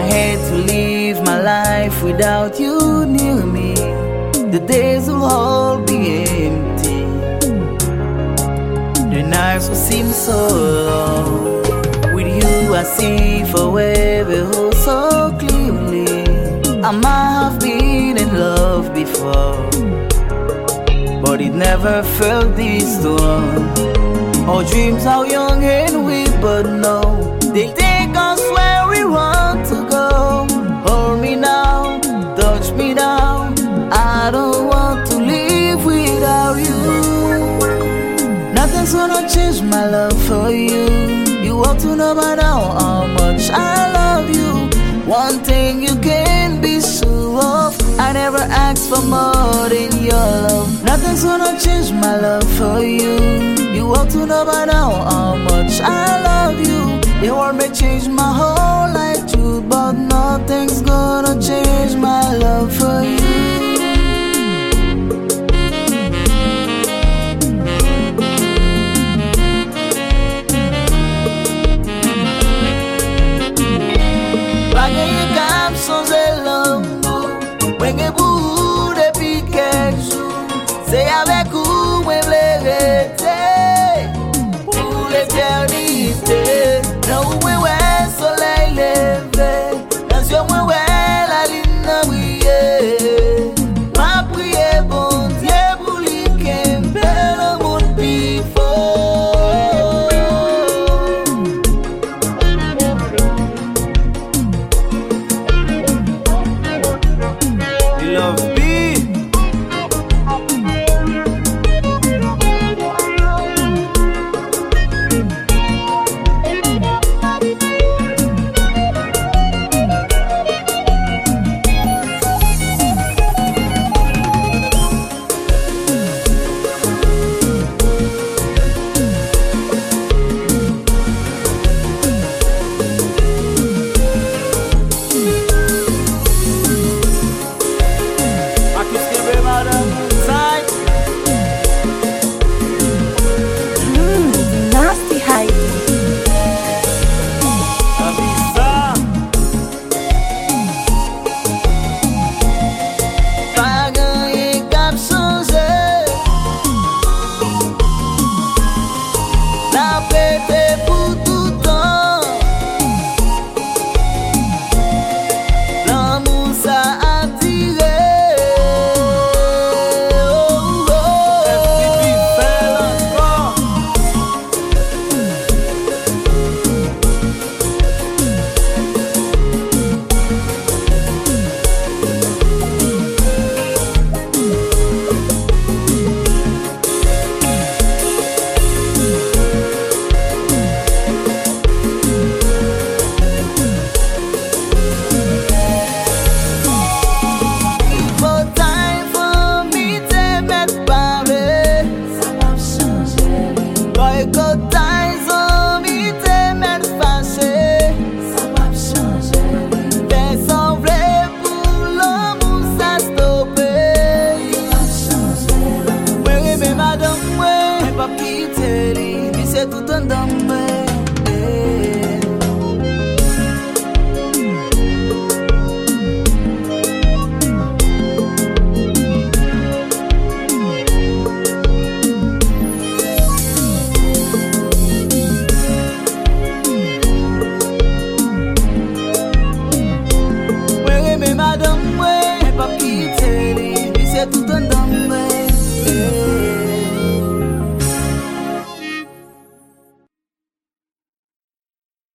hate to live my life without you near me. The days will all be empty. The nights will seem so long. With you I see forever, oh so clearly. I might have been in love before, but it never felt this strong. Our dreams are young and we but know they take us where we want to go. Hold me now, touch me now. I don't want to live without you. Nothing's gonna change my love for you. You ought to know by now how much I love you. One thing you can be sure of, I never asked for more than your love. Nothing's gonna change my love for you. You ought to know by now how much I love you. The world may change my whole life too, but nothing's gonna change my love for you. When